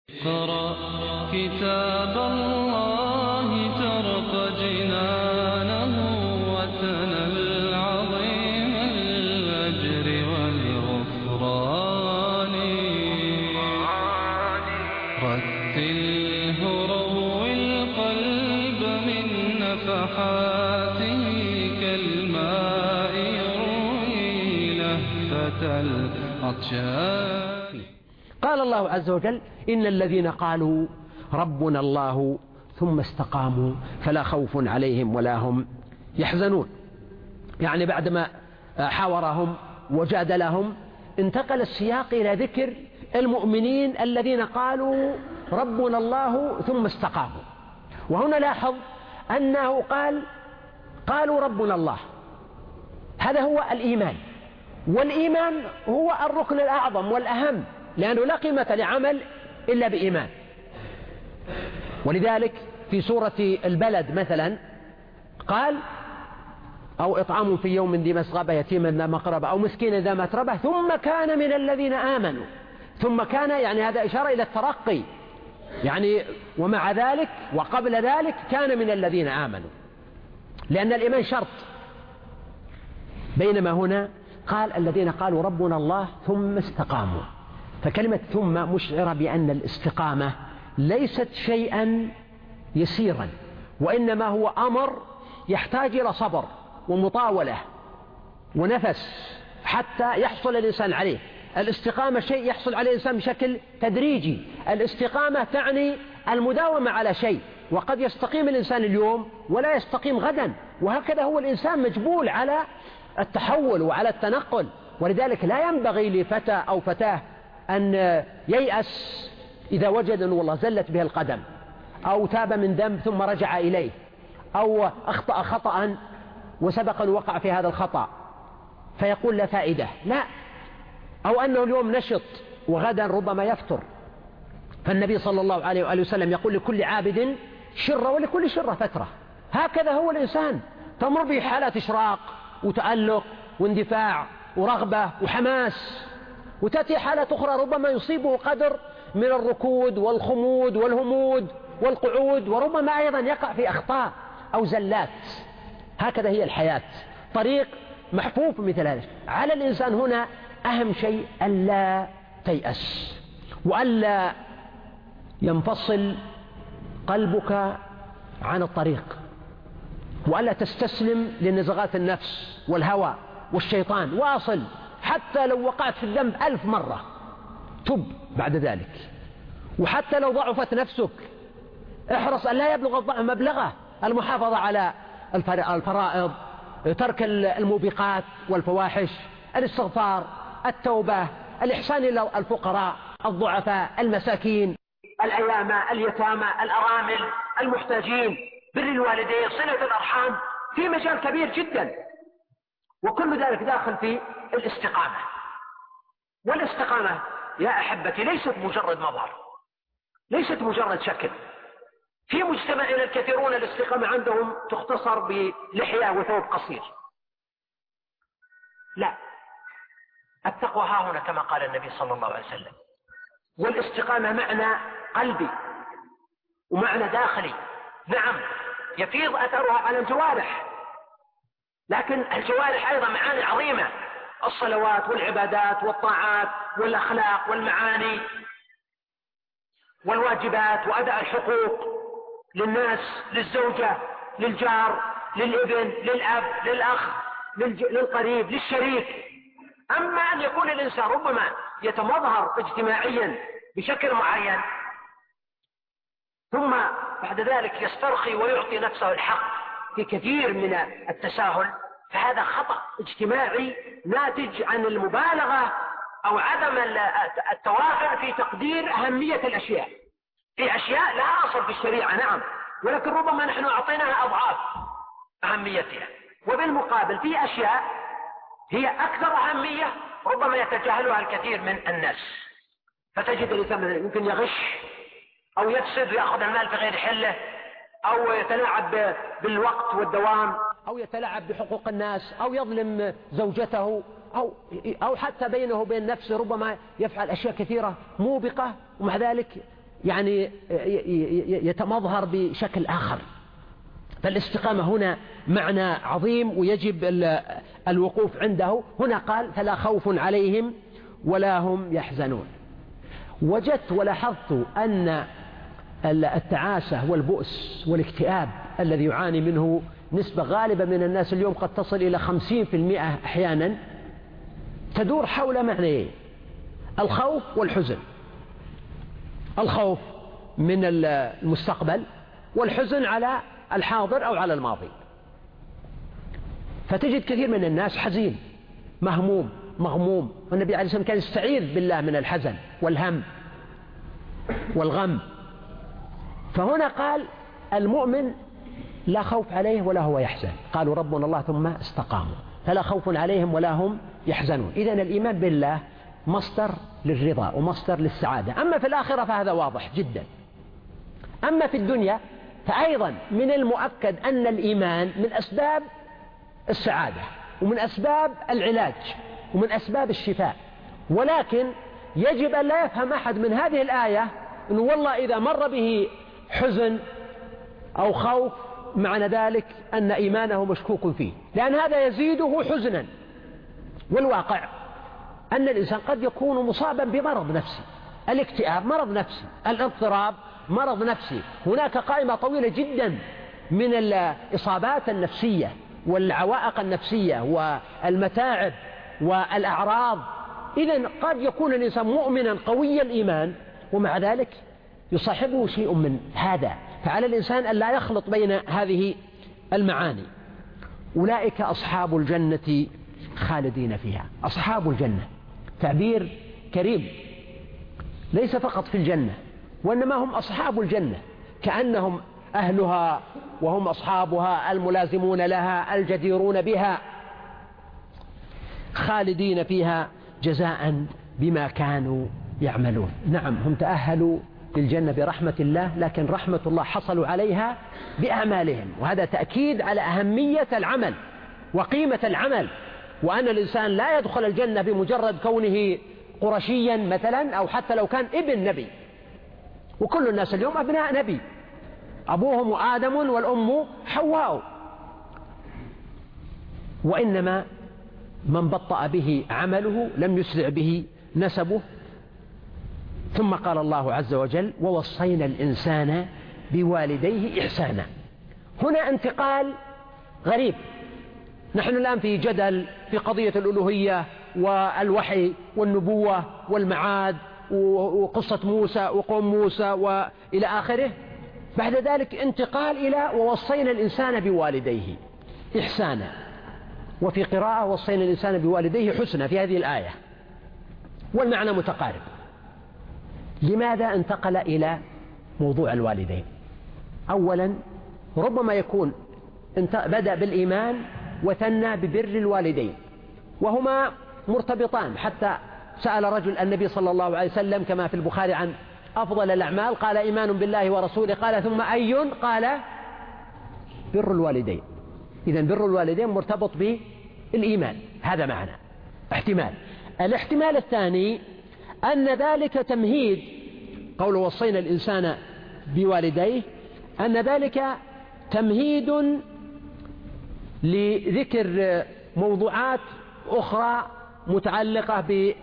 اقرأ كتاب الله ترق جنانه وتنل عظيم الأجر والغفران. رتله روي القلب من نفحاته كالماء يروي لهفة العطشان. قال الله عز وجل: إن الذين قالوا ربنا الله ثم استقاموا فلا خوف عليهم ولا هم يحزنون. يعني بعدما حاورهم وجادلهم انتقل السياق إلى ذكر المؤمنين الذين قالوا ربنا الله ثم استقاموا. وهنا لاحظ أنه قالوا ربنا الله، هذا هو الإيمان، والإيمان هو الركن الأعظم والأهم، لأنه لا قيمة لعمل إلا بإيمان. ولذلك في سورة البلد مثلا قال: أو إطعام في يوم ذي مسغبة يتيما ذا مقربة أو مسكينا ذا متربة ثم كان من الذين آمنوا. ثم كان يعني هذا إشارة إلى الترقي، يعني ومع ذلك وقبل ذلك كان من الذين آمنوا، لأن الإيمان شرط. بينما هنا قال الذين قالوا ربنا الله ثم استقاموا، فكلمة ثم مشعرة بأن الاستقامة ليست شيئا يسيرا، وإنما هو أمر يحتاج إلى صبر ومطاولة ونفس حتى يحصل الإنسان عليه. الاستقامة شيء يحصل عليه الإنسان بشكل تدريجي. الاستقامة تعني المداومة على شيء، وقد يستقيم الإنسان اليوم ولا يستقيم غدا، وهكذا هو الإنسان مجبول على التحول وعلى التنقل. ولذلك لا ينبغي لفتى أو فتاة أن ييأس إذا وجد أن والله زلت به القدم، أو تاب من ذنب ثم رجع إليه، أو أخطأ خطأ وسبق أن وقع في هذا الخطأ فيقول لا فائدة، لا، أو أنه اليوم نشط وغدا ربما يفتر. فالنبي صلى الله عليه وآله وسلم يقول: لكل عابد شرة ولكل شرة فترة. هكذا هو الإنسان، تمر به حالات إشراق وتألق واندفاع ورغبة وحماس، وتأتي حالة أخرى ربما يصيبه قدر من الركود والخمود والهمود والقعود، وربما أيضا يقع في أخطاء أو زلات. هكذا هي الحياة، طريق محفوف مثل هذا. على الإنسان هنا أهم شيء ألا تيأس، وألا ينفصل قلبك عن الطريق، وألا تستسلم لنزغات النفس والهوى والشيطان. واصل حتى لو وقعت في الذنب 1000 مرة تب بعد ذلك، وحتى لو ضعفت نفسك احرص أن لا يبلغ الضعف مبلغه. المحافظة على الفرائض، ترك الموبقات والفواحش، الاستغفار، التوبة، الإحسان إلى الفقراء الضعفاء المساكين، الأيام اليتامى الأرامل المحتاجين، بر الوالدين، صلة الأرحام، في مجال كبير جدا، وكل ذلك داخل في الاستقامة. والاستقامة يا أحبتي ليست مجرد مظهر، ليست مجرد شكل. في مجتمعنا الكثيرون الاستقامة عندهم تختصر بلحية وثوب قصير. لا، التقوى ها هنا كما قال النبي صلى الله عليه وسلم. والاستقامة معنى قلبي ومعنى داخلي. نعم، يفيض أثرها على الجوارح، لكن الجوارح أيضا معاني عظيمة: الصلوات والعبادات والطاعات والأخلاق والمعاني والواجبات وأداء الحقوق للناس، للزوجة، للجار، للابن، للأب، للأخ، للقريب، للشريك. أما أن يكون الإنسان ربما يتمظهر اجتماعيا بشكل معين ثم بعد ذلك يسترخي ويعطي نفسه الحق في كثير من التساهل، فهذا خطأ اجتماعي ناتج عن المبالغة أو عدم التوافع في تقدير أهمية الأشياء. في أشياء لها أصل في الشريعة نعم، ولكن ربما نحن أعطيناها أضعاف أهميتها، وبالمقابل في أشياء هي أكثر أهمية ربما يتجاهلها الكثير من الناس. فتجد الإنسان يمكن يغش أو يفسد ويأخذ المال في غير حله، أو يتلاعب بالوقت والدوام، أو يتلاعب بحقوق الناس، أو يظلم زوجته، أو حتى بينه وبين نفسه ربما يفعل أشياء كثيرة موبقة، ومع ذلك يعني يتمظهر بشكل آخر. فالاستقامة هنا معنى عظيم ويجب الوقوف عنده. هنا قال فلا خوف عليهم ولا هم يحزنون. وجدت ولاحظت أن التعاسة والبؤس والاكتئاب الذي يعاني منه نسبة غالبة من الناس اليوم قد تصل إلى 50% أحيانا، تدور حول معنيين: الخوف والحزن. الخوف من المستقبل، والحزن على الحاضر أو على الماضي. فتجد كثير من الناس حزين مهموم مغموم، والنبي عليه الصلاة والسلام كان يستعيذ بالله من الحزن والهم والغم. فهنا قال المؤمن لا خوف عليه ولا هو يحزن، قالوا ربنا الله ثم استقاموا، فلا خوف عليهم ولا هم يحزنون. إذن الإيمان بالله مصدر للرضا ومصدر للسعادة. أما في الآخرة فهذا واضح جدا. أما في الدنيا فأيضا من المؤكد أن الإيمان من أسباب السعادة ومن أسباب العلاج ومن أسباب الشفاء. ولكن يجب أن لا يفهم أحد من هذه الآية أنه والله إذا مر به حزن أو خوف معنى ذلك أن إيمانه مشكوك فيه، لأن هذا يزيده حزنا. والواقع أن الإنسان قد يكون مصابا بمرض نفسي. الاكتئاب مرض نفسي، الاضطراب مرض نفسي. هناك قائمة طويلة جدا من الإصابات النفسية والعوائق النفسية والمتاعب والأعراض. إذن قد يكون الإنسان مؤمنا قوي الإيمان ومع ذلك يصاحبه شيء من هذا. فعلى الإنسان أن لا يخلط بين هذه المعاني. أولئك أصحاب الجنة خالدين فيها. أصحاب الجنة تعبير كريم، ليس فقط في الجنة وإنما هم أصحاب الجنة، كأنهم أهلها وهم أصحابها الملازمون لها الجديرون بها، خالدين فيها جزاء بما كانوا يعملون. نعم هم تأهلوا للجنة برحمة الله، لكن رحمة الله حصلوا عليها بأعمالهم، وهذا تأكيد على أهمية العمل وقيمة العمل، وأن الإنسان لا يدخل الجنة بمجرد كونه قرشيا مثلا أو حتى لو كان ابن نبي. وكل الناس اليوم أبناء نبي، أبوهم آدم والأم حواء، وإنما من بطأ به عمله لم يسرع به نسبه. ثم قال الله عز وجل ووصينا الإنسان بوالديه إحسانا. هنا انتقال غريب. نحن الآن في جدل في قضية الألوهية والوحي والنبوة والمعاد وقصة موسى وقوم موسى وإلى آخره. بعد ذلك انتقال إلى ووصينا الإنسان بوالديه إحسانا، وفي قراءة وصينا الإنسان بوالديه حسنا في هذه الآية، والمعنى متقارب. لماذا انتقل إلى موضوع الوالدين؟ أولا ربما يكون بدأ بالإيمان وثنى ببر الوالدين، وهما مرتبطان. حتى سأل رجل النبي صلى الله عليه وسلم كما في البخاري عن أفضل الأعمال، قال إيمان بالله ورسوله، قال ثم أي؟ قال بر الوالدين. إذن بر الوالدين مرتبط بالإيمان، هذا معنى احتمال. الاحتمال الثاني أن ذلك تمهيد، قول وصينا الإنسان بوالديه، أن ذلك تمهيد لذكر موضوعات أخرى متعلقة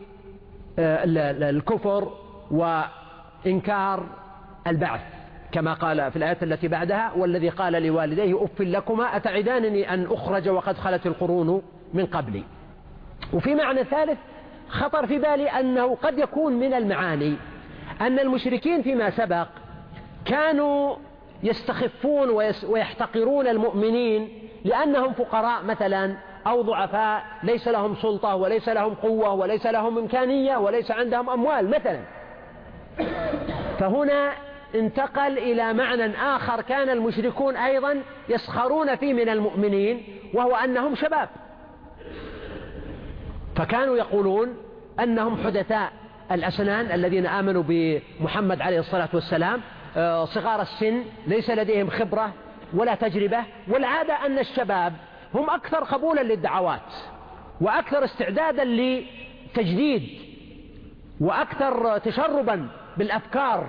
بالكفر وإنكار البعث، كما قال في الآية التي بعدها والذي قال لوالديه أف لكما أتعدانني أن أخرج وقد خلت القرون من قبلي. وفي معنى ثالث خطر في بالي أنه قد يكون من المعاني أن المشركين فيما سبق كانوا يستخفون ويحتقرون المؤمنين لأنهم فقراء مثلا أو ضعفاء، ليس لهم سلطة وليس لهم قوة وليس لهم إمكانية وليس عندهم أموال مثلا. فهنا انتقل إلى معنى آخر كان المشركون أيضا يسخرون فيه من المؤمنين، وهو أنهم شباب، فكانوا يقولون أنهم حدثاء الأسنان الذين آمنوا بمحمد عليه الصلاة والسلام، صغار السن، ليس لديهم خبرة ولا تجربة. والعادة أن الشباب هم أكثر قبولا للدعوات وأكثر استعدادا لتجديد وأكثر تشربا بالأفكار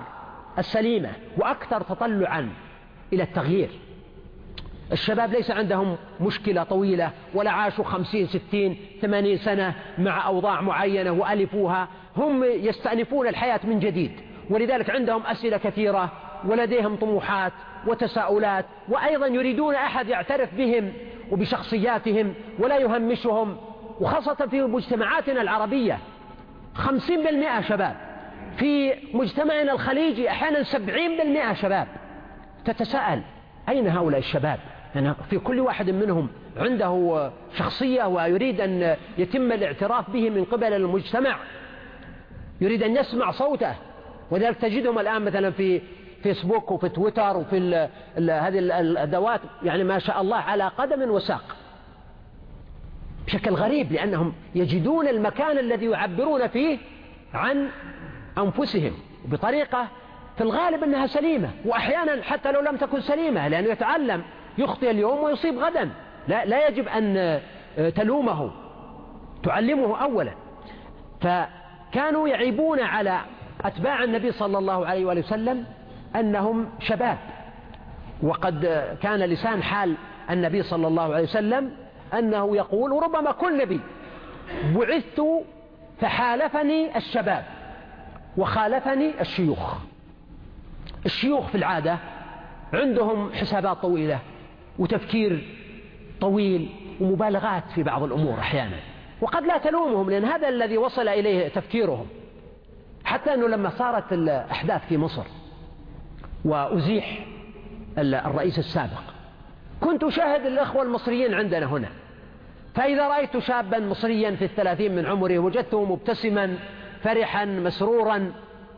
السليمة وأكثر تطلعا إلى التغيير. الشباب ليس عندهم مشكلة طويلة ولا عاشوا 50 60 80 سنة مع أوضاع معينة وألفوها، هم يستأنفون الحياة من جديد، ولذلك عندهم أسئلة كثيرة ولديهم طموحات وتساؤلات، وأيضا يريدون أحد يعترف بهم وبشخصياتهم ولا يهمشهم. وخاصة في مجتمعاتنا العربية 50% شباب، في مجتمعنا الخليجي أحيانا 70% شباب. تتساءل أين هؤلاء الشباب؟ يعني في كل واحد منهم عنده شخصية ويريد أن يتم الاعتراف به من قبل المجتمع، يريد أن يسمع صوته. وذلك تجدهم الآن مثلا في فيسبوك وفي تويتر وفي هذه الأدوات، يعني ما شاء الله على قدم وساق بشكل غريب، لأنهم يجدون المكان الذي يعبرون فيه عن أنفسهم بطريقة في الغالب أنها سليمة، وأحيانا حتى لو لم تكن سليمة، لأنه يتعلم يخطئ اليوم ويصيب غدا، لا يجب أن تلومه، تعلمه أولا. فكانوا يعيبون على أتباع النبي صلى الله عليه وآله وسلم أنهم شباب، وقد كان لسان حال النبي صلى الله عليه وسلم أنه يقول، وربما كل نبي: بعثت فحالفني الشباب وخالفني الشيوخ. الشيوخ في العادة عندهم حسابات طويلة وتفكير طويل ومبالغات في بعض الأمور أحيانا، وقد لا تلومهم لأن هذا الذي وصل إليه تفكيرهم. حتى أنه لما صارت الأحداث في مصر وأزيح الرئيس السابق، كنت أشاهد الأخوة المصريين عندنا هنا، فإذا رأيت شابا مصريا في 30 من عمره وجدته مبتسما فرحا مسرورا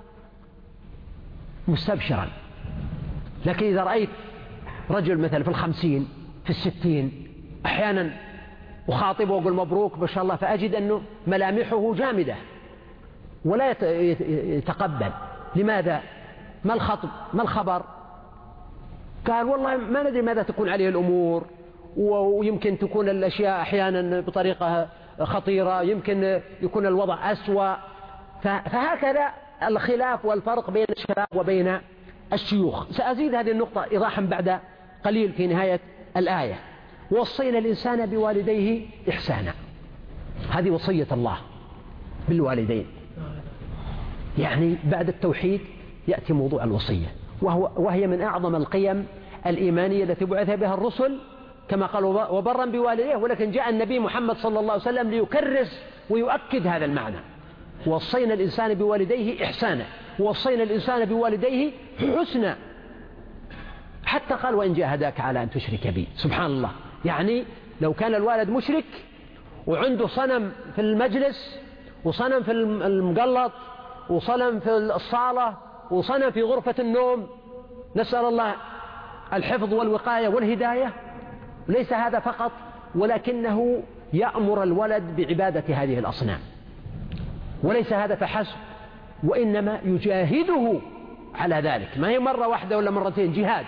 مستبشرا. لكن إذا رأيت رجل مثلا في 50 في 60 أحيانا أخاطبه وأقول مبروك ما شاء الله، فأجد أنه ملامحه جامدة ولا يتقبل. لماذا؟ ما الخطب؟ ما الخبر؟ قال والله ما ندري ماذا تكون عليه الأمور، ويمكن تكون الأشياء أحيانا بطريقة خطيرة، يمكن يكون الوضع أسوأ. فهكذا الخلاف والفرق بين الشباب وبين الشيوخ. سأزيد هذه النقطة إيضاحا بعد قليل في نهاية الآية: وصينا الإنسان بوالديه إحسانا. هذه وصية الله بالوالدين، يعني بعد التوحيد يأتي موضوع الوصية، وهي من أعظم القيم الإيمانية التي بعث بها الرسل، كما قالوا وبرا بوالديه، ولكن جاء النبي محمد صلى الله عليه وسلم ليكرس ويؤكد هذا المعنى. وصينا الإنسان بوالديه إحسانا، ووصينا الإنسان بوالديه حسنا، حتى قال وإن جاهداك على أن تشرك بي. سبحان الله، يعني لو كان الوالد مشرك وعنده صنم في المجلس وصنم في المقلط وصنم في الصالة وصنم في غرفة النوم، نسأل الله الحفظ والوقاية والهداية، ليس هذا فقط، ولكنه يأمر الولد بعبادة هذه الأصنام. وليس هذا فحسب، وإنما يجاهده على ذلك، ما هي مرة واحدة ولا مرتين، جهاد.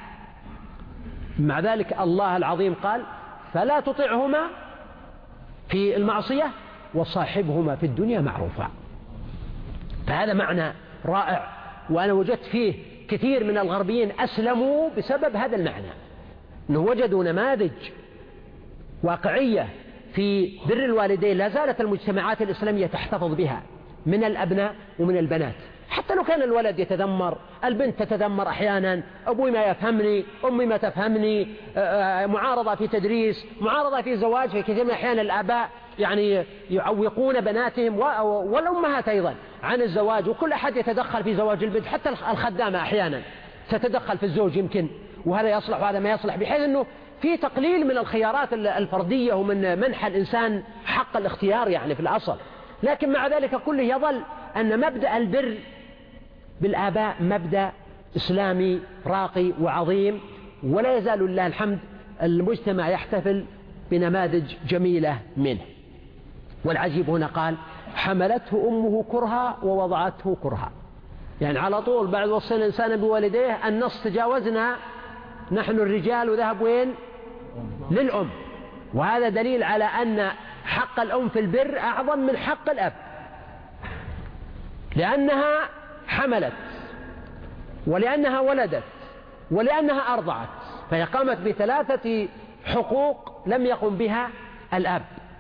مع ذلك الله العظيم قال فلا تطعهما في المعصية وصاحبهما في الدنيا معروفا. فهذا معنى رائع، وأنا وجدت فيه كثير من الغربيين أسلموا بسبب هذا المعنى، أنه وجدوا نماذج واقعية في بر الوالدين لا زالت المجتمعات الإسلامية تحتفظ بها من الأبناء ومن البنات. حتى لو كان الولد يتذمر، البنت تتذمر أحيانا، أبوي ما يفهمني، أمي ما تفهمني، معارضة في تدريس، معارضة في زواج. في كثير من الأحيان الآباء يعني يعوقون بناتهم والأمهات أيضا عن الزواج، وكل أحد يتدخل في زواج البنت، حتى الخدامة أحيانا تتدخل في الزوج يمكن، وهذا يصلح وهذا ما يصلح، بحيث أنه في تقليل من الخيارات الفردية ومن منح الإنسان حق الاختيار يعني في الأصل. لكن مع ذلك كله يظل أن مبدأ البر بالآباء مبدأ إسلامي راقي وعظيم، ولا يزال لله الحمد المجتمع يحتفل بنماذج جميلة منه. والعجيب هنا قال حملته أمه كرها ووضعته كرها، يعني على طول بعد وصينا الإنسان بوالديه النص تجاوزنا نحن الرجال وذهب وين؟ للأم. وهذا دليل على أن حق الأم في البر أعظم من حق الأب، لأنها حملت ولأنها ولدت ولأنها أرضعت، فهي قامت بثلاثة حقوق لم يقم بها الأب.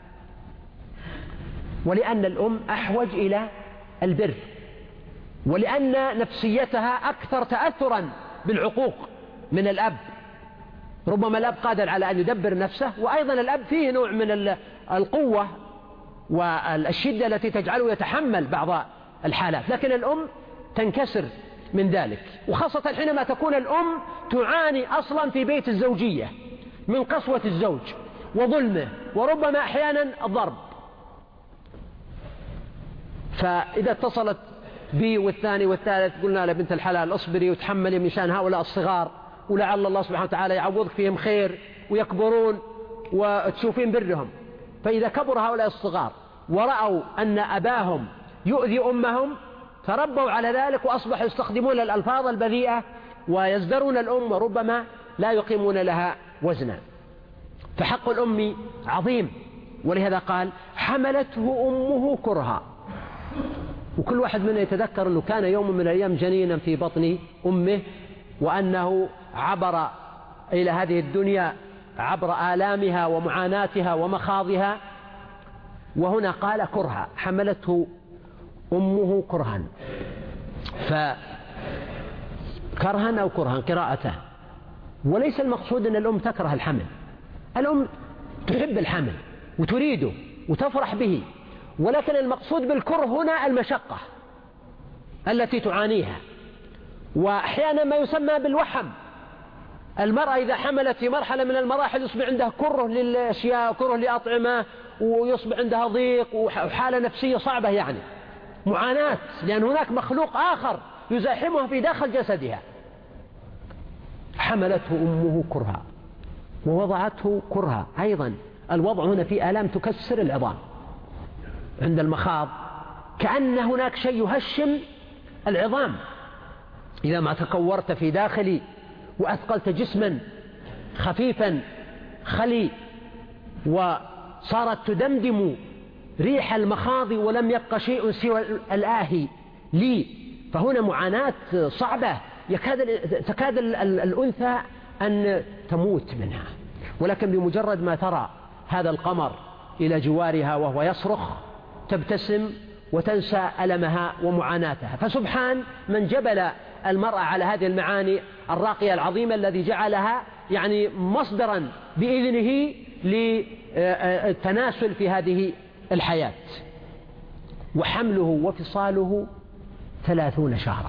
ولأن الأم أحوج إلى البر، ولأن نفسيتها أكثر تأثرا بالعقوق من الأب. ربما الأب قادر على أن يدبر نفسه، وأيضا الأب فيه نوع من القوة والشدة التي تجعله يتحمل بعض الحالات، لكن الأم تنكسر من ذلك، وخاصة حينما تكون الأم تعاني أصلا في بيت الزوجية من قسوة الزوج وظلمه وربما أحيانا الضرب. فإذا اتصلت بي والثاني والثالث قلنا لبنت الحلال اصبري وتحملي من شأن هؤلاء الصغار، ولعل الله سبحانه وتعالى يعوضك فيهم خير ويكبرون وتشوفين برهم. فإذا كبر هؤلاء الصغار ورأوا أن أباهم يؤذي أمهم تربوا على ذلك، وأصبحوا يستخدمون الألفاظ البذيئة ويزدرون الأم وربما لا يقيمون لها وزنا. فحق الأم عظيم، ولهذا قال حملته أمه كرها. وكل واحد منا يتذكر أنه كان يوم من الأيام جنينا في بطن أمه، وأنه عبر إلى هذه الدنيا عبر آلامها ومعاناتها ومخاضها. وهنا قال كرها، حملته أمه كرها، فكرها أو كرها قراءته. وليس المقصود أن الأم تكره الحمل، الأم تحب الحمل وتريده وتفرح به، ولكن المقصود بالكره هنا المشقة التي تعانيها، وأحيانا ما يسمى بالوحم. المرأة إذا حملت في مرحلة من المراحل يصبح عندها كره للأشياء، كره لأطعمة، ويصبح عندها ضيق وحالة نفسية صعبة، يعني معاناة، لأن هناك مخلوق آخر يزاحمها في داخل جسدها. حملته أمه كرها ووضعته كرها. أيضا الوضع هنا في آلام تكسر العظام عند المخاض، كأن هناك شيء يهشم العظام. إذا ما تكورت في داخلي وأثقلت جسما خفيفا خلي وصارت تدمدم ريح المخاض ولم يبق شيء سوى الآهي لي، فهنا معاناة صعبة تكاد الأنثى أن تموت منها. ولكن بمجرد ما ترى هذا القمر إلى جوارها وهو يصرخ تبتسم وتنسى ألمها ومعاناتها. فسبحان من جبل المرأة على هذه المعاني الراقية العظيمة، الذي جعلها يعني مصدرا بإذنه للتناسل في هذه الحياة. وحمله وفصاله 30 شهرا.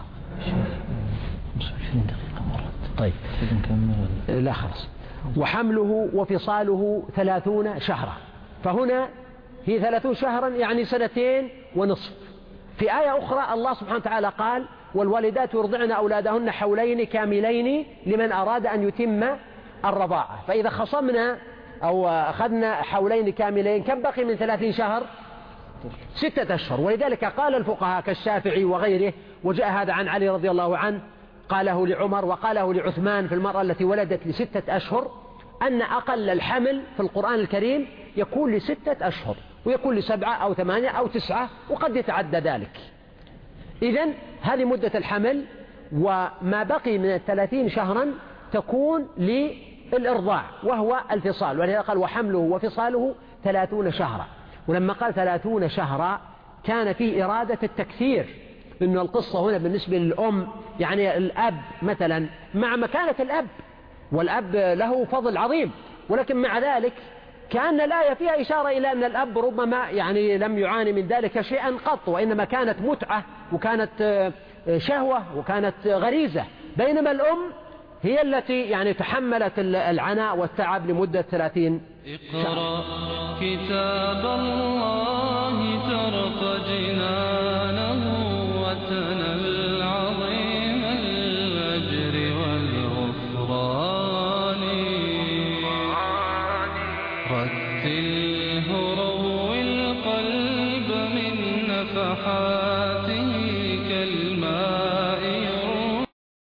طيب لا خلاص. وحمله وفصاله 30 شهرا، فهنا هي 30 شهرا يعني 2.5 سنين. في آية أخرى الله سبحانه وتعالى قال والوالدات يرضعن أولادهن حولين كاملين لمن أراد أن يتم الرضاعة. فإذا خصمنا أو أخذنا حولين كاملين كم بقي من 30 شهر؟ 6 أشهر. ولذلك قال الفقهاء كالشافعي وغيره، وجاء هذا عن علي رضي الله عنه قاله لعمر وقاله لعثمان في المرأة التي ولدت ل6 أشهر، أن أقل الحمل في القرآن الكريم يكون ل6 أشهر، ويكون ل7 أو 8 أو 9، وقد يتعدى ذلك. إذن هذه مدة الحمل، وما بقي من 30 شهرا تكون للإرضاع وهو الفصال. ولذلك قال وحمله وفصاله 30 شهرا. ولما قال 30 شهرا كان فيه إرادة التكثير، إن القصة هنا بالنسبة للأم يعني الأب مثلا مع مكانة الأب، والأب له فضل عظيم، ولكن مع ذلك كأن الآية فيها إشارة إلى أن الأب ربما يعني لم يعاني من ذلك شيئا قط، وإنما كانت متعة وكانت شهوة وكانت غريزة، بينما الأم هي التي يعني تحملت العناء والتعب لمدة 30 شهر. اقرأ كتاب الله ترق جنان